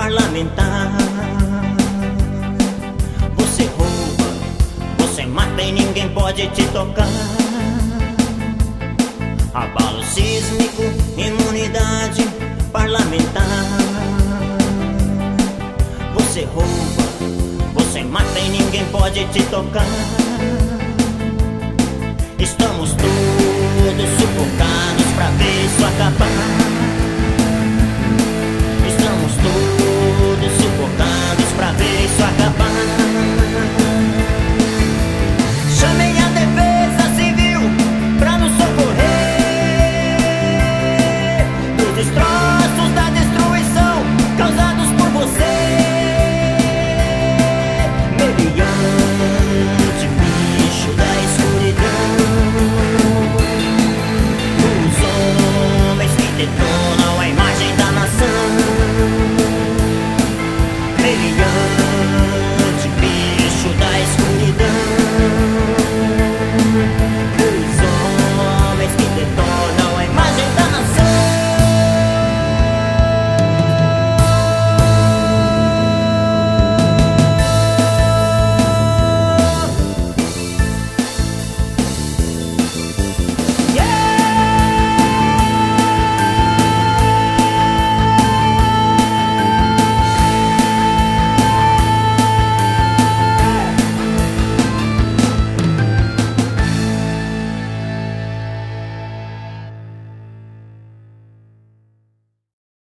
parlamentar. Você rouba, você mata e ninguém pode te tocar. Abalo sísmico, imunidade parlamentar. Você rouba, você mata e ninguém pode te tocar. Estamos todos sufocados pra ver isso acabar. Estamos todos sufocados pra ver isso acabar. Chamem a defesa civil pra nos socorrer dos destroços da destruição causados por você. Meliante, bicho da escuridão, os homens que detonam